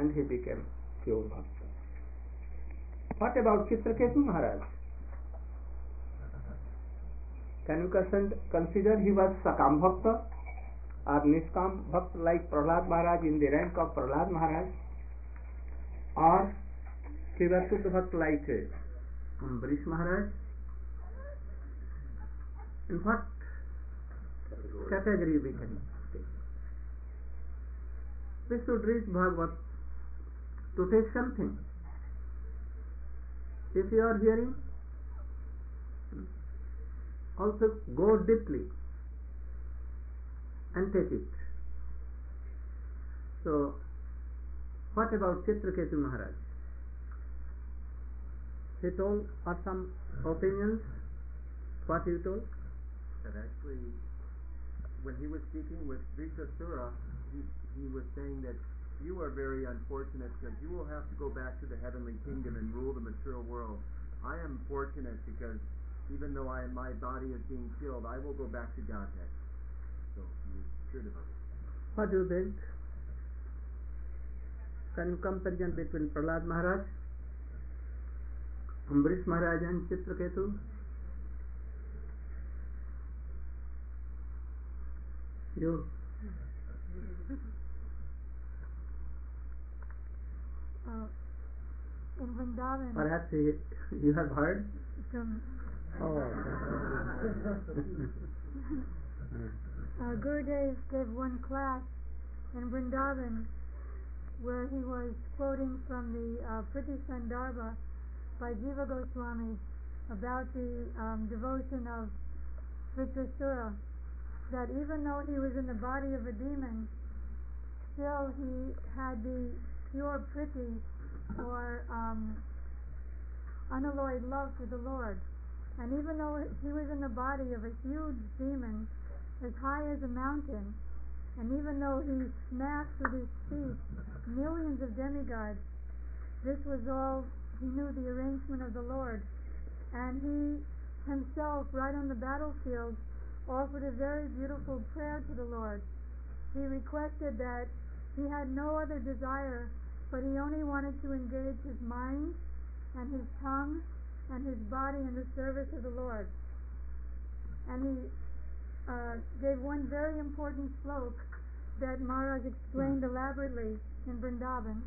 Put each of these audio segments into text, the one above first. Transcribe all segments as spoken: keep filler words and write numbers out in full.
and he became pure bhakta. What about Chitraketu Maharaj? Can you consider he was Sakam Bhakta or Niskam Bhakta like Prahlad Maharaj, in the rank of Prahlad Maharaj? Or he was Shuddha Bhakta like Ambarish Maharaj? In what category we can take? We should read Bhagavad to take something. If you are hearing, also go deeply and take it. So, what about Chitraketu Maharaj? He told or some opinions? What he told? That actually, when he was speaking with Vritrasura, he, he was saying that you are very unfortunate because you will have to go back to the heavenly kingdom and rule the material world. I am fortunate because even though I, my body is being killed, I will go back to Godhead. So he was sure about it. What do you think? Can you comparison between Prahlad Maharaj, Ambarish Maharaj and Chitraketu? You? Uh, in Vrindavan. Perhaps you, you have heard? From Oh. uh, Gurudev gave one class in Vrindavan where he was quoting from the uh, Priti Sandarbha by Jiva Goswami about the um, devotion of Vritrasura, that even though he was in the body of a demon, still he had the pure Priti, or um, unalloyed love for the Lord. And even though he was in the body of a huge demon as high as a mountain, and even though he smashed with his feet millions of demigods, this was all, he knew the arrangement of the Lord. And he himself, right on the battlefield, offered a very beautiful prayer to the Lord. He requested that he had no other desire, but he only wanted to engage his mind and his tongue and his body in the service of the Lord. And he uh, gave one very important slok that Maharaj explained elaborately in Vrindavan,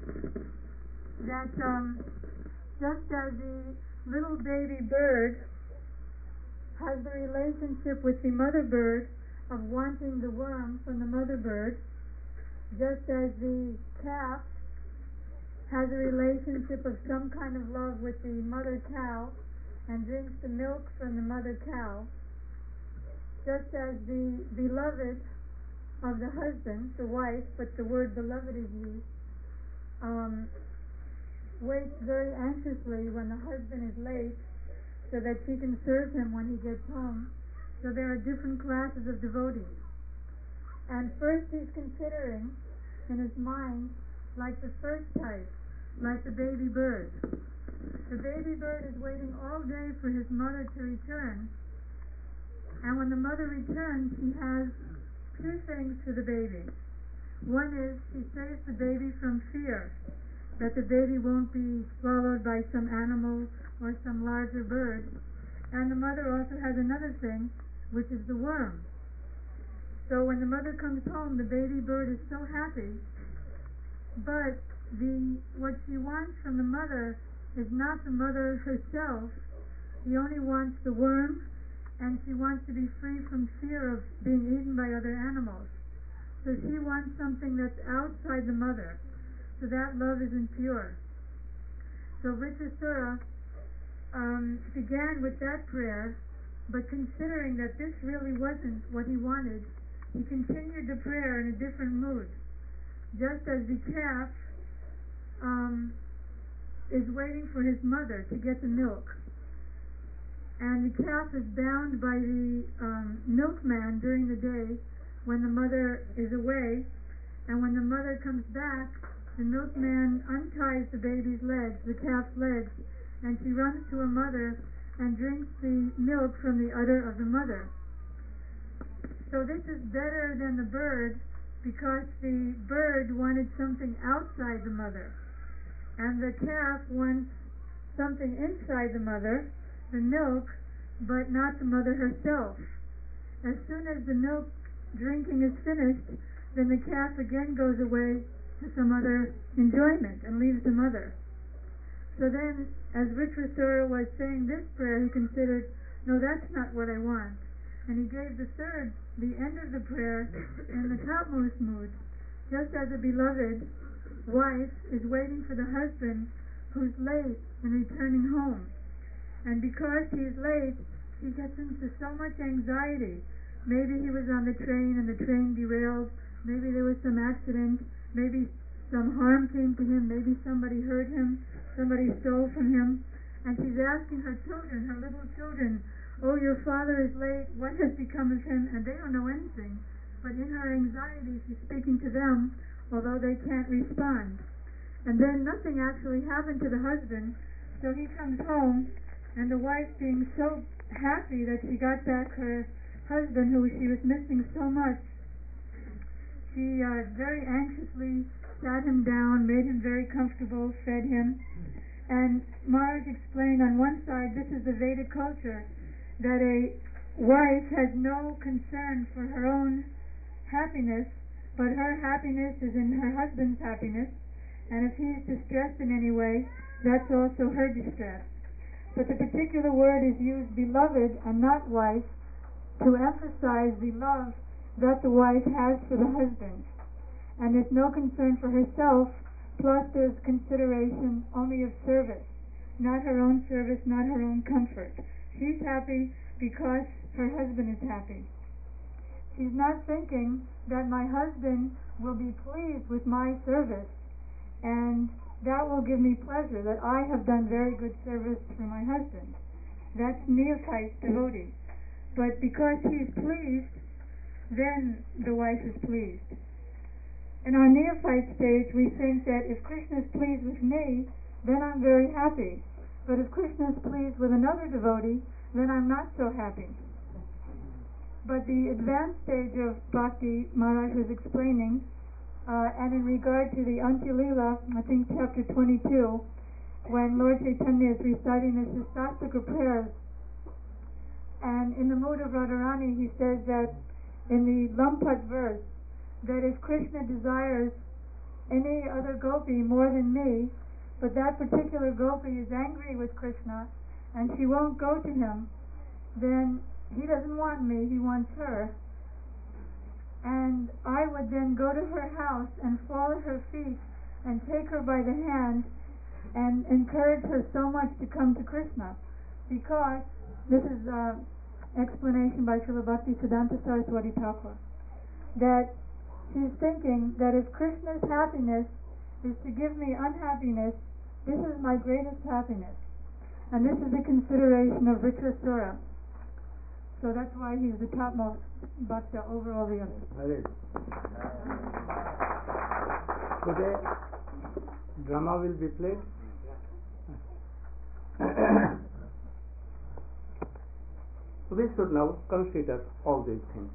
that um, just as the little baby bird has the relationship with the mother bird of wanting the worm from the mother bird, just as the calf has a relationship of some kind of love with the mother cow and drinks the milk from the mother cow, just as the beloved of the husband, the wife, but the word beloved is used, um, waits very anxiously when the husband is late so that she can serve him when he gets home. So there are different classes of devotees. And first he's considering in his mind like the first type, like the baby bird. The baby bird is waiting all day for his mother to return, and when the mother returns, she has two things for the baby. One is she saves the baby from fear, that the baby won't be swallowed by some animal or some larger bird. And the mother also has another thing, which is the worm. So when the mother comes home, the baby bird is so happy, but the what she wants from the mother is not the mother herself. She only wants the worm, and she wants to be free from fear of being eaten by other animals. So she wants something that's outside the mother. So that love isn't pure. So Vritrasura um, began with that prayer, but considering that this really wasn't what he wanted, he continued the prayer in a different mood. Just as the calf um, is waiting for his mother to get the milk, and the calf is bound by the um, milkman during the day when the mother is away, and when the mother comes back, the milkman unties the baby's legs, the calf's legs, and she runs to her mother and drinks the milk from the udder of the mother. So this is better than the bird because the bird wanted something outside the mother, and the calf wants something inside the mother, the milk, but not the mother herself. As soon as the milk drinking is finished, then the calf again goes away to some other enjoyment and leaves the mother. So then, as Vitrasura was saying this prayer, he considered, no, that's not what I want. And he gave the third, the end of the prayer, in the topmost mood, just as a beloved wife is waiting for the husband who's late in returning home. And because he's late, she gets into so much anxiety. Maybe he was on the train and the train derailed. Maybe there was some accident. Maybe some harm came to him. Maybe somebody hurt him. Somebody stole from him. And she's asking her children, her little children, oh, your father is late. What has become of him? And they don't know anything. But in her anxiety, she's speaking to them, although they can't respond. And then nothing actually happened to the husband. So he comes home, and the wife, being so happy that she got back her husband, who she was missing so much, she uh, very anxiously sat him down, made him very comfortable, fed him. And Maharaj explained, on one side, this is the Vedic culture, that a wife has no concern for her own happiness, but her happiness is in her husband's happiness, and if he's distressed in any way, that's also her distress. But the particular word is used, beloved, and not wife, to emphasize the love that the wife has for the husband. And there's no concern for herself, plus there's consideration only of service, not her own service, not her own comfort. She's happy because her husband is happy. She's not thinking that my husband will be pleased with my service, and that will give me pleasure, that I have done very good service for my husband. That's neophyte devotee. But because he's pleased, then the wife is pleased. In our neophyte stage, we think that if Krishna is pleased with me, then I'm very happy. But if Krishna is pleased with another devotee, then I'm not so happy. But the advanced stage of bhakti, Maharaj was explaining, uh, and in regard to the Antya-lila, I think chapter twenty-two, when Lord Chaitanya is reciting the Shastastika prayers, and in the mood of Radharani, he says that in the Lampat verse, that if Krishna desires any other gopi more than me, but that particular gopi is angry with Krishna, and she won't go to him, then he doesn't want me, he wants her. And I would then go to her house and fall at her feet and take her by the hand and encourage her so much to come to Krishna, because this is an explanation by Srila Bhakti Siddhanta Saraswati Thakur, that she's thinking that if Krishna's happiness is to give me unhappiness, this is my greatest happiness. And this is the consideration of Vitrasura. So that's why he's the topmost bhakta over all the others. Hare. Today, drama will be played. We should now consider all these things.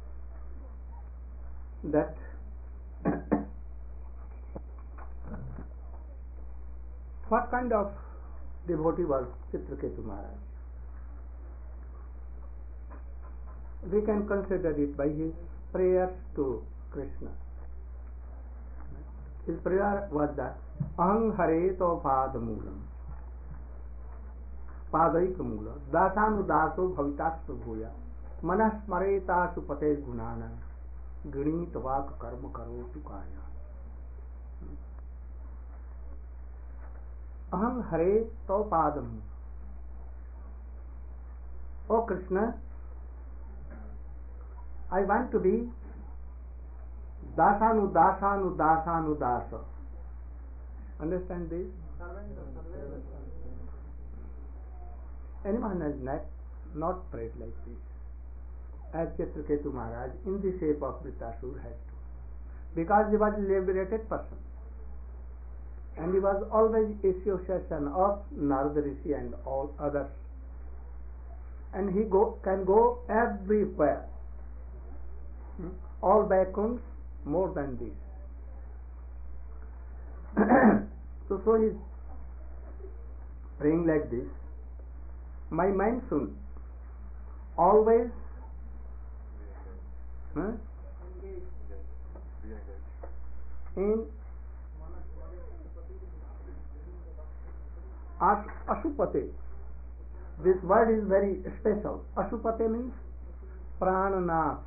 That what kind of devotee was Chitraketu Maharaj? We can consider it by his prayer to Krishna. His prayer was that Aham Hareto Padamulam Padaika Dasanu Daso Bhavitastu Bhuya Manas Mareta Supate Gunana Guni Tavak Karma Karo Tukaya. Aham Hare To Padam. O Krishna, I want to be Dasanu Dasanu Dasanu Dasa. Understand this? Anyone has not, not prayed like this, as Chitraketu Maharaj in the shape of Vritasur had to, because he was a liberated person, and he was always association of Narada Rishi and all others, and he go, can go everywhere. Hmm? All Vaikunths more than this. so, so he's praying like this. My mind should always huh, in Ash- Ashupate. This word is very special. Ashupate means Prananath.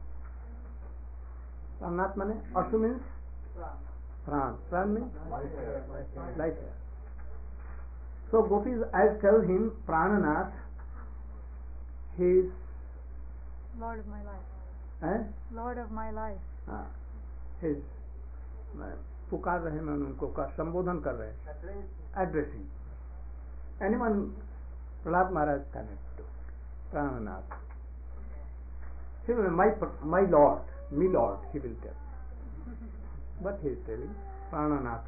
Prananath means Ashu means Pran. Pran means life. So gopis, I tell him Prananath, he is Lord of my life. eh? Lord of my life. हाँ, his पुकार रहे हैं, उनको का संबोधन कर रहे हैं, addressing anyone. Prahlad Maharaj connect Prananath. He will my my lord, me lord, he will tell. But he is telling Prananath.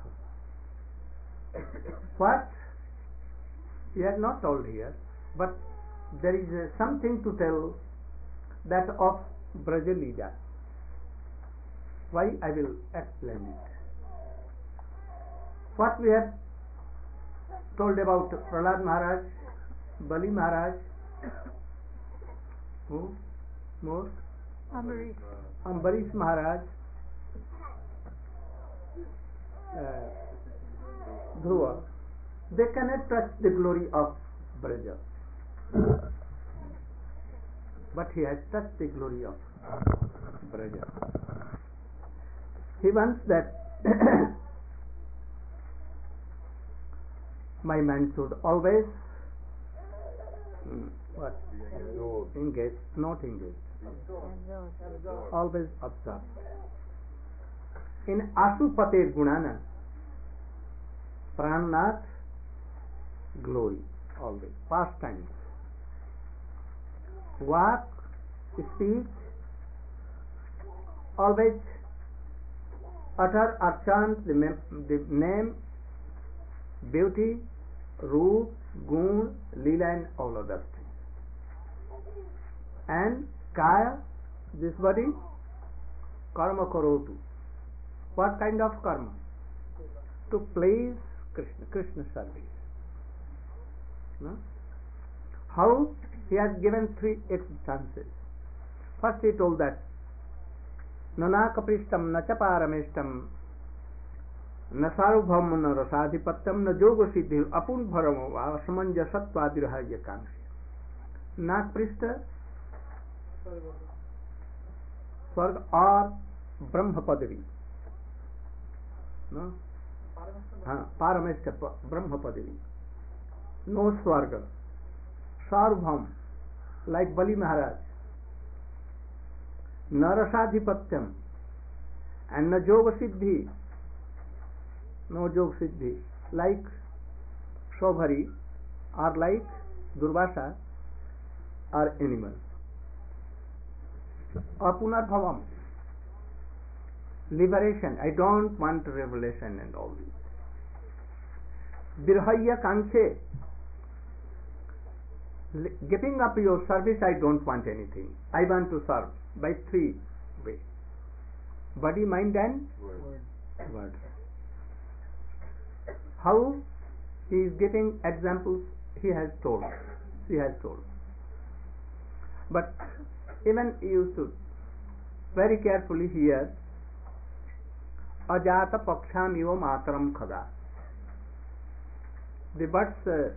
What? He has not told here, but there is uh, something to tell that of Brajalila. Why? I will explain it. What we have told about Prahlad Maharaj, Bali Maharaj, who more? Ambarish. Ambarish Maharaj, uh, Dhruva, they cannot touch the glory of Braja. But he has touched the glory of Braja. He wants that my man should always mm, what? Engage, not engage. Always observe. In Ashupate Gunana, Prananath, glory, always, pastimes. Walk, speech, always utter or chant the, mem- the name, beauty, root, gun, lila and all other things. And kaya, this body, karma karotu. What kind of karma? To please Krishna, Krishna service. No? How? He has given three instances. First he told that Nana kaprishtam na chaparameshtam na sarubham na rasadhipatam na yoga siddhi apun bharamo samanjasatvadirahaya kamshi. Nak prishta Swarg or Brahma Padavi. No? हाँ, पारमेष्ठ ब्रह्म पदवी. No Swarga. Sarvabhaum, like Bali Maharaj. Narasadhipatyam and na yoga siddhi. No yoga siddhi, like Shobhari or like Durvasa or animal. Apunarbhavam, liberation. I don't want revelation and all this. Virhaya Kankshe, giving up your service, I don't want anything. I want to serve by three ways: body, mind and Word. word. How? He is giving examples. He has told. He has told. But even you should very carefully hear Ajata Paksham Iva Matram Khada. The bird's uh,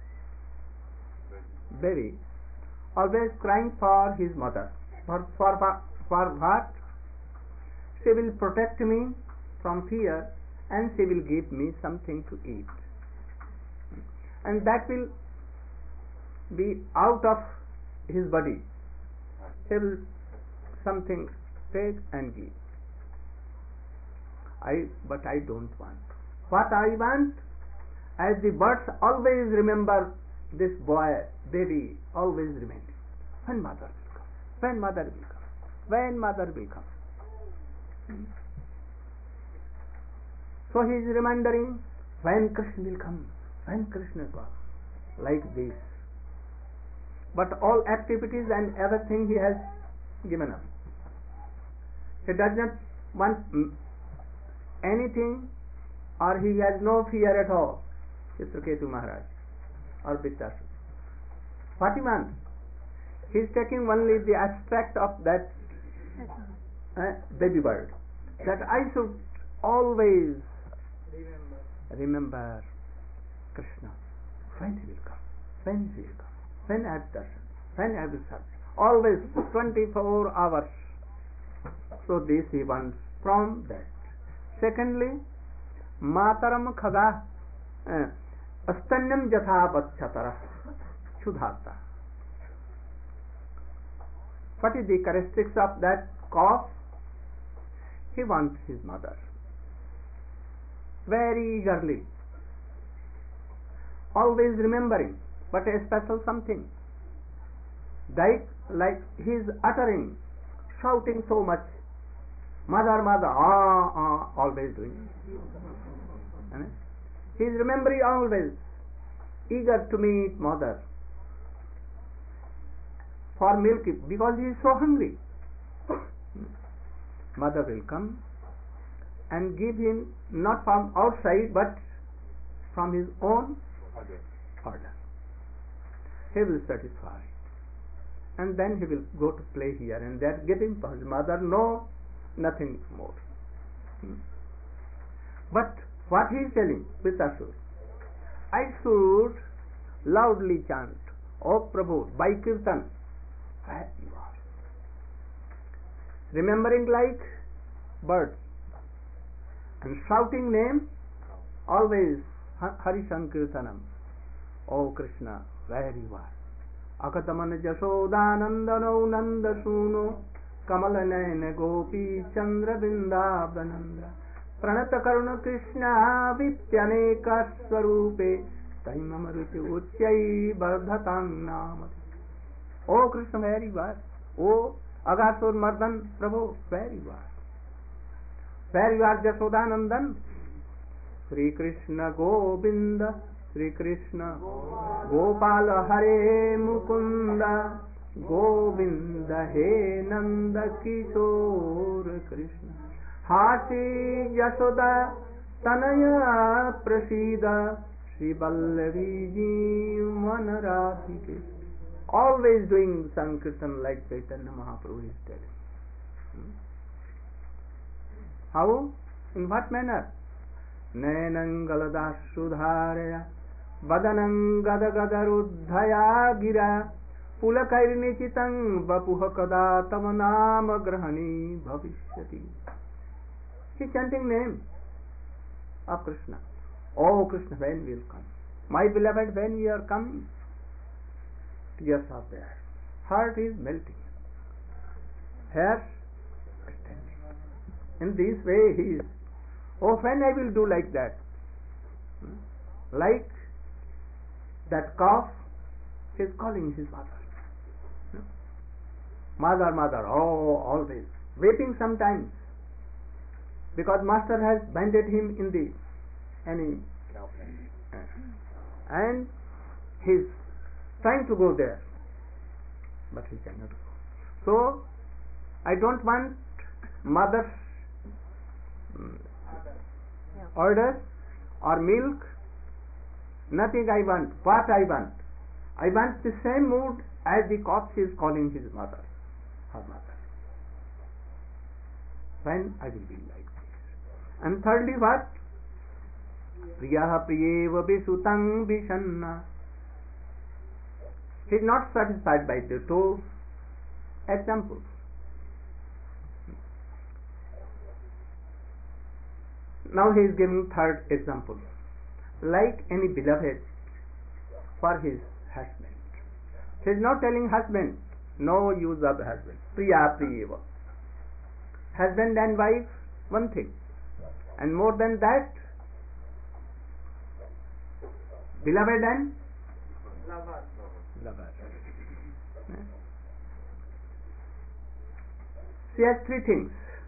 baby always crying for his mother. For, for, for what? She will protect me from fear and she will give me something to eat. And that will be out of his body. He will something take and give. I, but I don't want. What I want? As the birds always remember this boy, baby, always remember. When mother will come? When mother will come? When mother will come? Hmm? So he is remembering when Krishna will come. When Krishna will come. Like this. But all activities and everything he has given up. He does not wants mm, anything, or he has no fear at all, Chitraketu Maharaj or Vittasura. What he wants? He is taking only the abstract of that uh, baby bird. That I should always remember, remember Krishna. When he will come? When he will come? When I have darshan? When I will serve? Always twenty-four hours. So this he wants from that. Secondly, Mataram Khaga uh, Astanyam Jatha Vachatara Shudhata. What is the characteristics of that calf? He wants his mother very eagerly, always remembering, but a special something. Like, like he is uttering, shouting so much, mother, mother, ah, ah, always doing. He is remembering always, eager to meet mother for milk, because he is so hungry. Mother will come and give him not from outside but from his own order. He will satisfy, and then he will go to play here and there, giving for his mother no, nothing more. But what he is telling with Asur, I should loudly chant, O Prabhu, by Kirtan, where you are. Remembering like birds and shouting name, always Hari Sankirtanam, O Krishna, where you are. Akataman Jashodanandano Nandasuno Kamalanayana Gopi Chandra Vrindavanandra Pranata Karuna Krishna Vityaneka Swarupe Taimamaruti Uchyai Bardhatang Namati. O Krishna, where you are. O Agasur Mardan Prabhu, where you are. Where you are, Jashodanandan. Sri Krishna Govinda, Sri Krishna Gopala Hare Mukunda, Govinda He Nanda Kishore Krishna. Hasi Yashoda Tanaya Prasida, Sri Vallavi Jeevan Radhike. Always doing Sankirtan like Chaitanya Mahaprabhu is telling. Hmm? How? In what manner? Nainam Galadas Sudharaya Vadanam Gadagadaruddhaya Gira Pulakairnichitang Vapuha Kada Tamanama Grahani Bhavishyati. He is chanting name of Krishna. Oh Krishna, when will come? My beloved, when you are coming? Tears are there. Heart is melting. Hair standing. In this way he is. Oh, when I will do like that? Hmm? Like that calf is calling his mother. Hmm? Mother, mother, oh, always. Weeping sometimes. Because master has banded him in the any and he is trying to go there, but he cannot go. So I don't want mother's um, orders or milk, nothing I want. What I want? I want the same mood as the corpse is calling his mother, her mother. When I will be like this. And thirdly, what? Priyaha priyeva visutang vishanna. He is not satisfied by the two examples. Now he is giving third example. Like any beloved for his husband. He is not telling husband, no use of husband. Priya priyeva. Husband and wife, one thing. And more than that, beloved and lover. Lover. She has three things.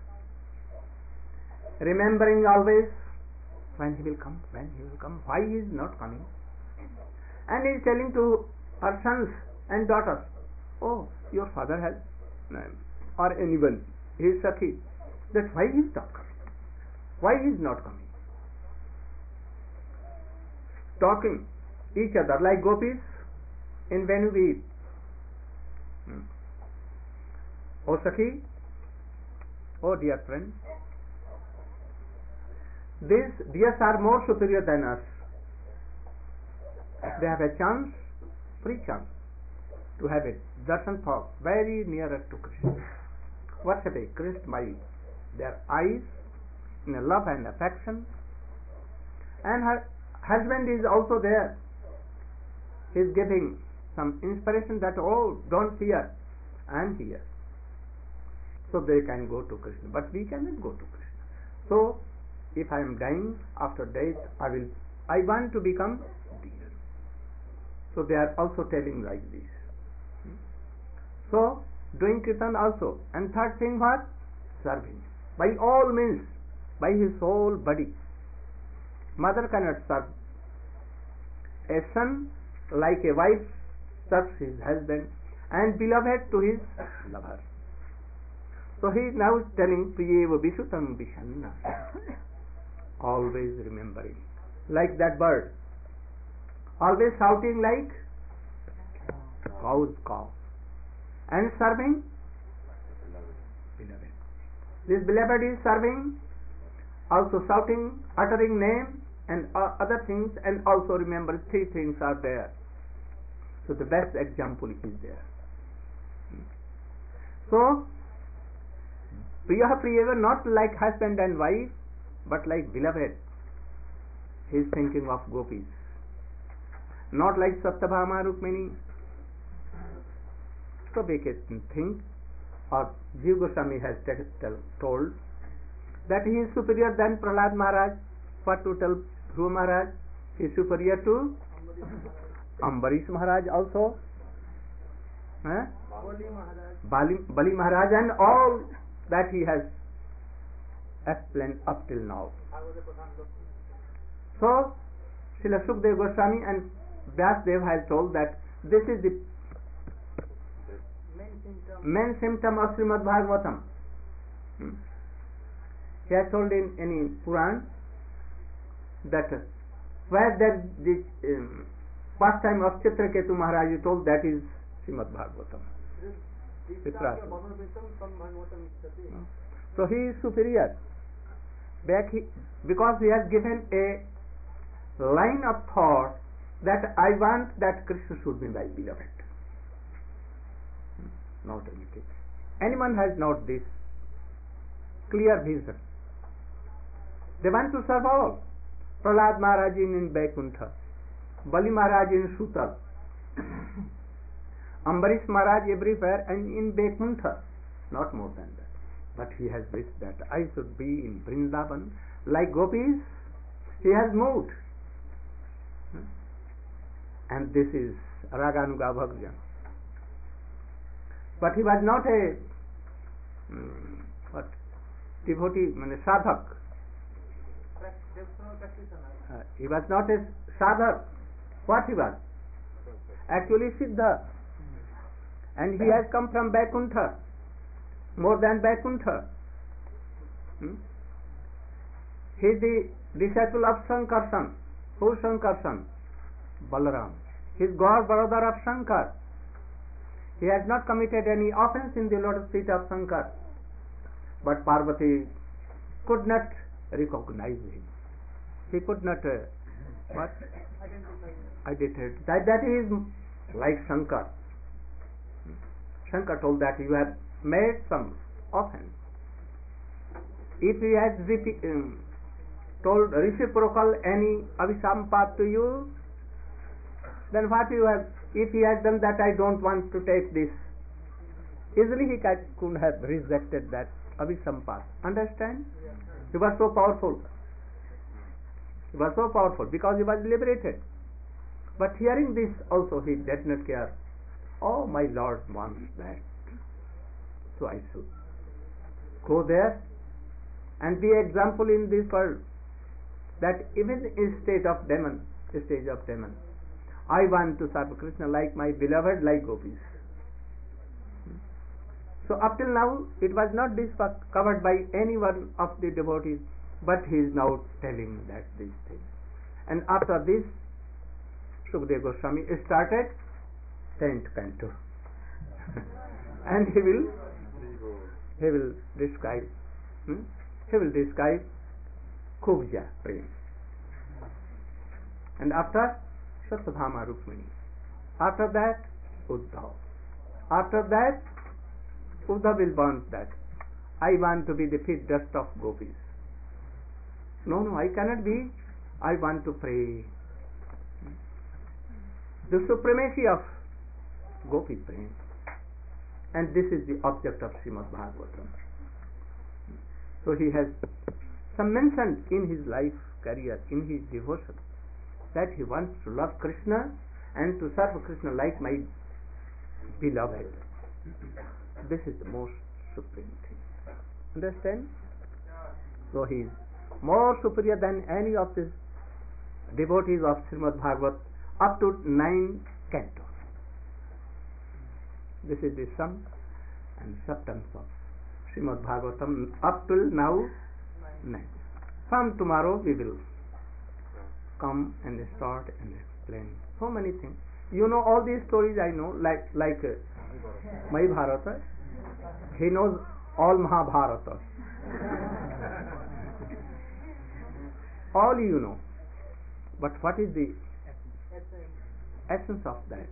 Remembering always when he will come, when he will come, why he is not coming. And he is telling to her sons and daughters, oh, your father has, or anyone, he is Sakhi, that why he is not coming? Why he is not coming? Talking each other like gopis in Venuveer. Hmm. Oh Sakhi, oh dear friend, these deers are more superior than us. They have a chance, free chance, to have a darshan for very nearer to Krishna. Worship Krishna by their eyes in a love and affection. And her husband is also there. He is giving some inspiration that, oh, don't fear, I am here. So they can go to Krishna, but we cannot go to Krishna. So if I am dying, after death I will I want to become deer. So they are also telling like this. So doing kirtan also. And third thing what? Serving. By all means, by his whole body. Mother cannot serve. A son, like a wife, serves his husband, and beloved to his lover. So he is now telling Priyeva Vishutam Vishanna. Always remembering. Like that bird. Always shouting like cow's cow. And serving beloved. This beloved is serving, also shouting, uttering name and uh, other things, and also remember three things are there. So the best example is there. So Priya Priyeva, not like husband and wife, but like beloved. He is thinking of gopis. Not like Satyabhama Rukmini. So we can think, or Jiva Goswami has told that he is superior than Prahlad Maharaj. What to tell Dhruva Maharaj? He is superior to Ambarish Maharaj also. Eh? Bali, Bali Maharaj and all that he has explained up till now. So Srila Sukdev Goswami and Vyasdev has told that this is the main symptom of Srimad Bhagavatam. Hmm. He has told in any Puran that uh, where that the um, pastime of Chitraketu Maharaj is told, that is Srimad Bhagavatam. So he is superior. Back he, because he has given a line of thought that I want that Krishna should be my beloved. Not anything. Anyone has not this clear vision. They want to serve all. Prahlad Maharaj in Vaikuntha, Bali Maharaj in Sutal, Ambarish Maharaj everywhere and in Vaikuntha, not more than that. But he has wished that I should be in Vrindavan like gopis. He has moved. And this is Raganuga Bhakjan. But he was not a um, what devotee, mean sadhak. Uh, he was not a sadhak. What he was? Actually Siddha. And he has come from Vaikuntha, more than Vaikuntha. Hmm? He is the disciple of Sankarshan. Who is Sankarshan? Balaram. He is god brother of Shankar. He has not committed any offense in the lotus feet of Shankar. But Parvati could not recognize him. He could not uh, what? Identify. That, that he is like Shankar. Shankar told that you have made some offense. If he has repeat, um, told reciprocal any avisampat to you, then what you have, if he has done that, I don't want to take this. Easily he could have rejected that avisampat. Understand? Yeah. He was so powerful. He was so powerful because he was liberated. But hearing this also he did not care. Oh, my Lord wants that. So I should go there and be example in this world, that even in state of demon, stage of demon, I want to serve Krishna like my beloved, like gopis. So up till now it was not discovered by any one of the devotees, but he is now telling that these things. And after this, Sukadeva Goswami started tenth canto, and he will he will describe hmm? he will describe Kubja Prem, and after Satyabhama Rukmini, after that Uddhav, after that Uddhav will want that I want to be the feet dust of gopis. No, no, I cannot be. I want to pray. The supremacy of Gopi Prem, and this is the object of Srimad Bhagavatam. So he has some mention in his life career, in his devotion, that he wants to love Krishna and to serve Krishna like my beloved. This is the most supreme thing. Understand? So he is more superior than any of the devotees of Srimad Bhagavat up to nine cantos. This is the sum and substance of Srimad Bhagavatam up till now nine. From tomorrow we will come and start and explain so many things. You know all these stories I know, like like uh, Mahabharata. He knows all Mahabharata. All you know. But what is the essence of that?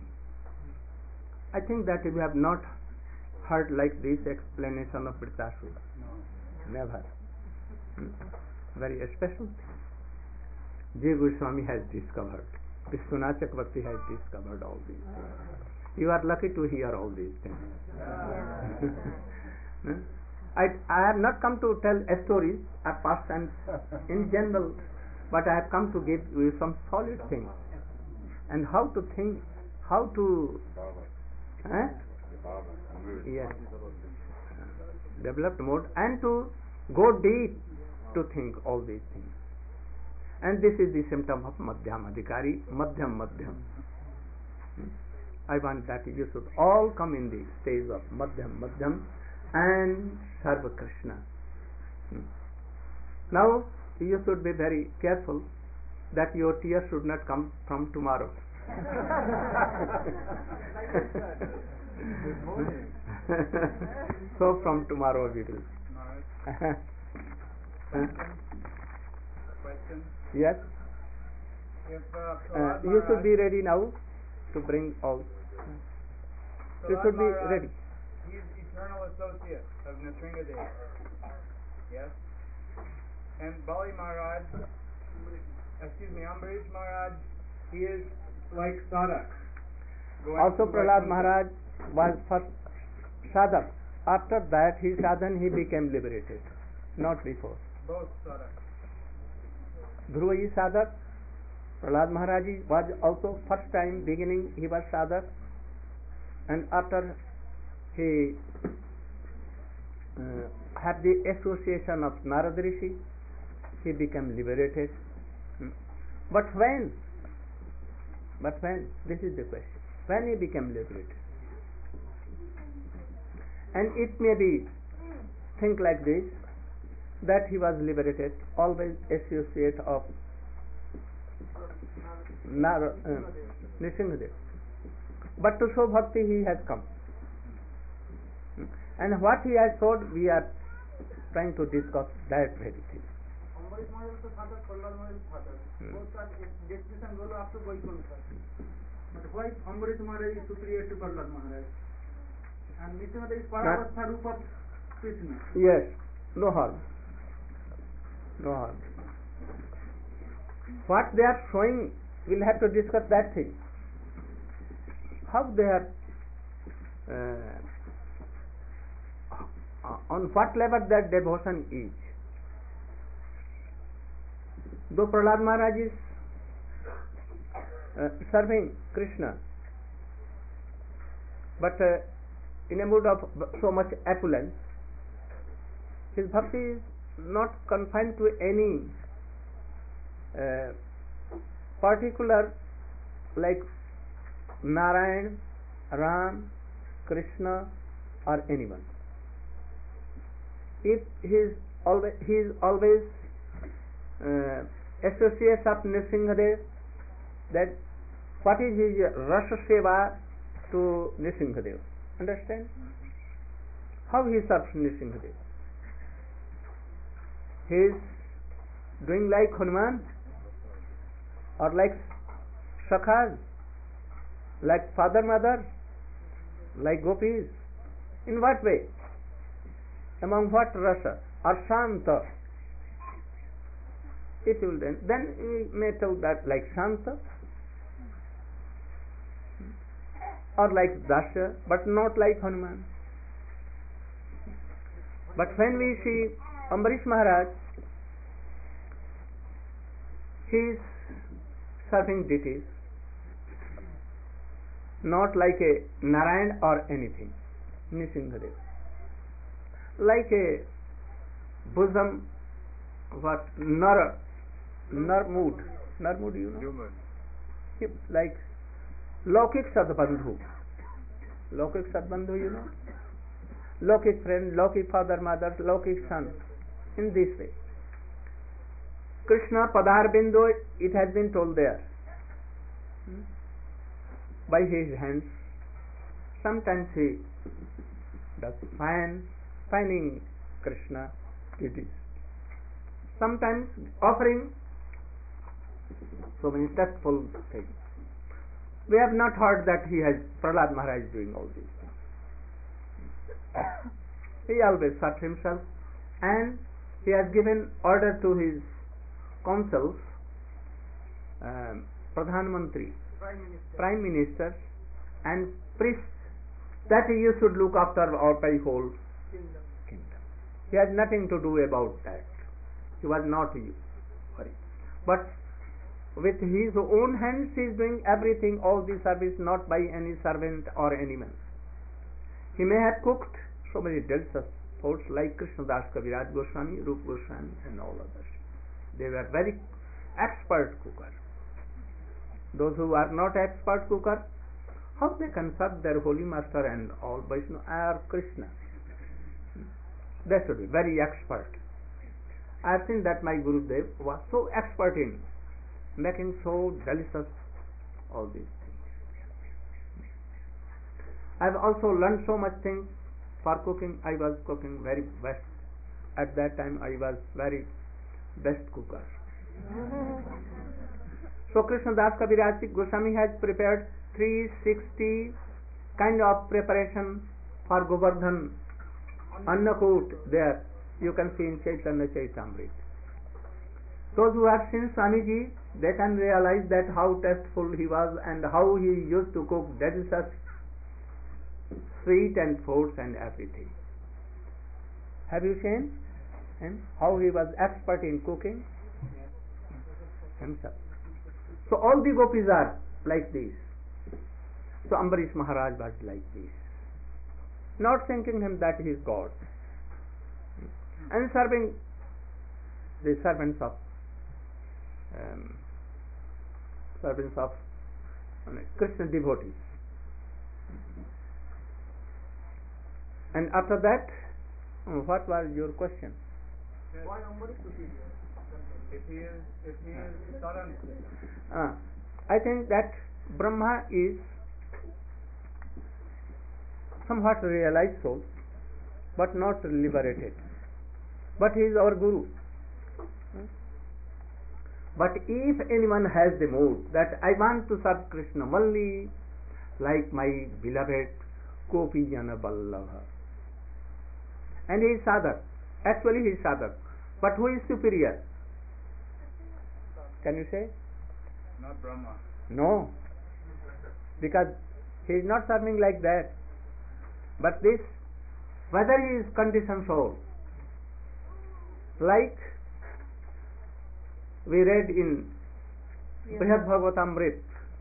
I think that you have not heard like this explanation of Vritasura. Never. Hmm? Very special thing. J. Goswami has discovered. Vishwanath Chakravarti has discovered all these things. You are lucky to hear all these things. Hmm? I, I have not come to tell stories or pastimes in general, but I have come to give you some solid things and how to think, how to eh? yes, developed mode, and to go deep to think all these things. And this is the symptom of Madhyam Adhikari, Madhyam Madhyam. Hmm? I want that you should all come in the stage of Madhyam Madhyam and serve Krishna. Hmm. Now you should be very careful that your tears should not come from tomorrow. So from tomorrow we will. Huh? Question? Yes. If uh, Uh, Prahlad you should Maharaj- be ready now to bring all. You Prahlad should be Maharaj, ready. He is eternal associate of Nrsingadev. Yes? And Bali Maharaj, excuse me, Ambarish Maharaj, he is like Sadak. going Also to Prahlad Vaikuntha. Maharaj was first sadhak. After that his sadhan he became liberated. Not before. Both Sadak. Dhruva is sadhak. Prahlad Maharaj was also first time beginning he was sadhak, and after he uh, had the association of Narad Rishi, he became liberated. Hmm. But when? But when? This is the question. When he became liberated? And it may be think like this, that he was liberated, always associate of Nar- uh, Nrsingadev. But to show bhakti he has come. Hmm. And what he has showed, we are trying to discuss that very thing. Ambarish Maharaj is Sadak, Prahlad Maharaj is Sadak. Hmm. Both are destination go after Vaikuntha. But why Ambarish Maharaj is superior to Prahlad Maharaj? And Nrsingadev is Paravastha Rupa of Krishna. Yes, no harm. No harm. What they are showing, we'll have to discuss that thing. How they are, uh, on what level that devotion is. Though Prahlad Maharaj is uh, serving Krishna, but uh, in a mood of so much opulence, his bhakti is not confined to any uh, particular, like Narayan, Ram, Krishna, or anyone. If he is always, he is always uh, associates of Nrsimhadev, that what is his Rasa Seva to Nrsimhadev? Understand? How he serves Nrsimhadev? He is doing like Hanuman, or like Sakhas, like father, mother, like gopis. In what way? Among what rasa? Or Shanta? It will then, then we may tell that like Shanta, or like Dasha, but not like Hanuman. But when we see Ambarish Maharaj, he is serving deities, not like a Narayan or anything, Nrsimhadev. Like a bosom, what, Nar, Narmud, Narmud, you know? He, like Lokik Sadbandhu. Lokik Sadbandhu, you know? Lokik friend, Lokik father, mother, Lokik son. In this way. Krishna Padar Bindu, it has been told there. Hmm? By his hands. Sometimes he does fine, fining Krishna duties. Sometimes offering so many tactful things. We have not heard that he has, Prahlad Maharaj is doing all these things. He always serves himself, and he has given order to his consuls, um, Pradhan Mantri, Prime Minister. Prime Ministers, and priests, that you should look after our whole Kingdom. kingdom. He had nothing to do about that. He was not worried. But with his own hands he is doing everything, all the service, not by any servant or any man. He may have cooked so many delicious foods like Krishnadas Kaviraj Goswami, Rup Goswami, and all others. They were very expert cookers. Those who are not expert cookers, how they can serve their holy master and all Vaishnava or Krishna? They should be very expert. I have seen that my Gurudev was so expert in making so delicious all these things. I have also learned so much things for cooking. I was cooking very best. At that time I was very best cooker. So Krishnadas Kaviraj Goswami has prepared three hundred sixty kind of preparation for Govardhan Annakut. There you can see in Chaitanya Chaitamrita. Those who have seen Swamiji, they can realize that how tasteful he was and how he used to cook delicious sweet and foods and everything. Have you seen him? How he was expert in cooking himself. So all the gopis are like this. So Ambarish Maharaj was like this, not thinking him that he is God, and serving the servants of um, servants of uh, Krishna devotees. And after that, uh, what was your question? Why Ambarish superior? If he is, if he is Saran. Uh, I think that Brahma is somewhat realized soul, but not liberated. But he is our Guru. But if anyone has the mood that I want to serve Krishna only like my beloved Gopi Jana Vallabha, and he is sadhak, actually he is sadhak, but who is superior? Can you say? Not Brahma. No, because he is not serving like that. But this, whether he is conditioned soul, like we read in Brihad Bhagavatamrit,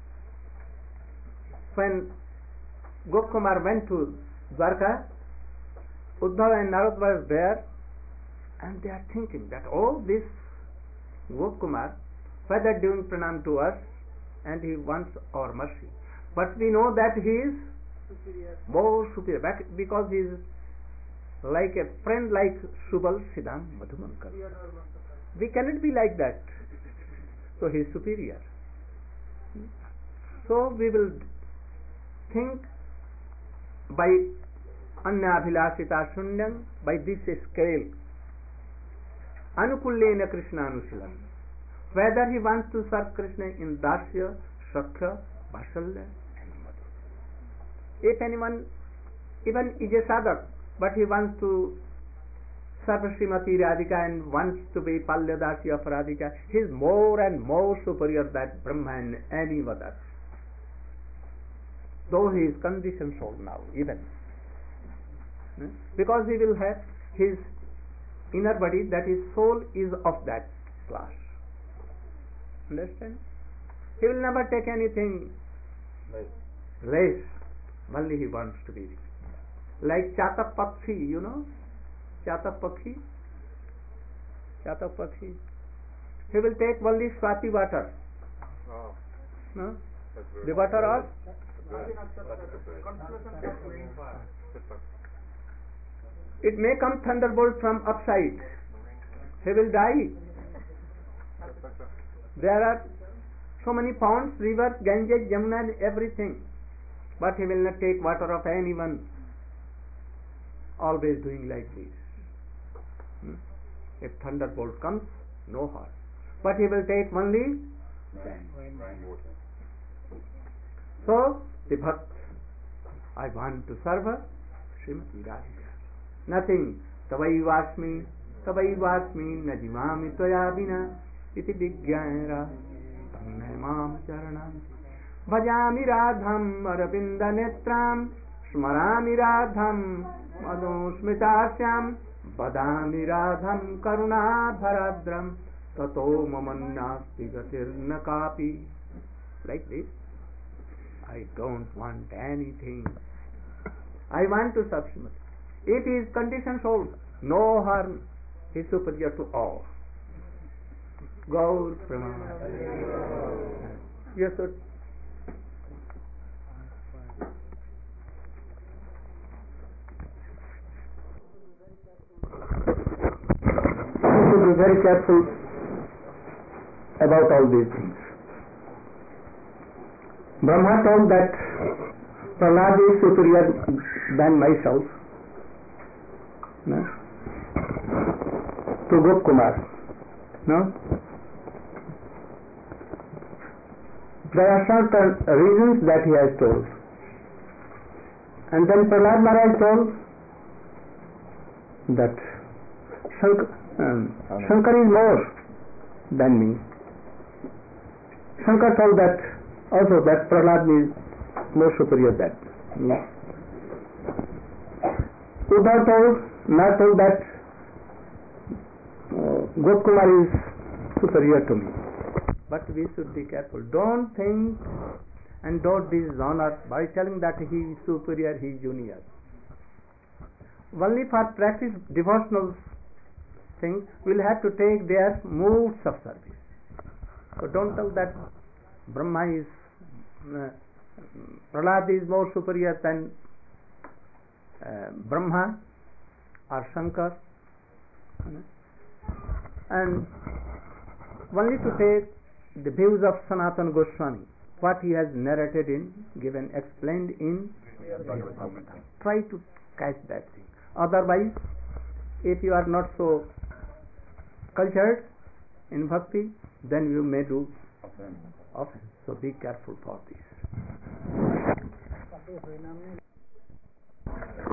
when Gopkumar went to Dwarka, Uddhava and Narad were there, and they are thinking that all this Gopkumar, whether doing pranam to us, and he wants our mercy, but we know that he is superior. More superior, bec- because he is like a friend like Subal Siddham Madhumankar. We cannot be like that. So he is superior. So we will think by Annabhilasita Shunyam, by this scale, Anukullena Krishna Anusilam. Whether he wants to serve Krishna in Dasya, Shakya, Vasalya, and Madhu. If anyone even is a sadhak, but he wants to serve Srimati Radhika and wants to be Palyadasi of Radhika, he is more and more superior than Brahma and any other. Though he is conditioned soul now, even. Because he will have his inner body, that his soul is of that class. Understand? He will never take anything less. Only he wants to be. Like Chatak Pakshi, you know? Chatak Pakshi? Chatak Pakshi. He will take only Swati water. Oh, No? that's very The water of? It may come thunderbolt from upside. He will die. There are so many ponds, rivers, Ganges, Jamuna, and everything. But he will not take water of anyone. Always doing like this. Hmm? If thunderbolt comes, no harm. But he will take only rainwater. So, the bhakt, I want to serve her, Srimati Radhika. Nothing. Tavaivasmi, tavaivasmi, najimami tvaya vina, iti vigyayara, tannaimam charanam. Bhajami radham arabinda netram, smarami radham madhusmitasyam, badami radham karuna bharadram, tato mamannasti gatirna kapi. Like this. I don't want anything. I want to serve Srimati. It is conditioned soul. No harm. He is superior to all. Gaur Pramana. Yes, sir. We should be very careful about all these things. Brahma told that Prahlad is superior than myself, no? To Gopkumar. No? There are certain reasons that he has told. And then Prahlad Maharaj told that Shankar, um, Shankar is more than me. Shankar told that also that Prahlad is more superior than me. Uddhav told, not told that uh, Gopkumar is superior to me. But we should be careful. Don't think and don't dishonor by telling that he is superior, he is junior. Only for practice devotional things, we'll have to take their modes of service. So don't tell that Brahma is, uh, Prahlad is more superior than uh, Brahma or Shankar. And only to take the views of Sanatana Goswami, what he has narrated in, given, explained in Bhagavatam. Try to catch that thing. Otherwise, if you are not so cultured in bhakti, then you may do offense. So be careful for this.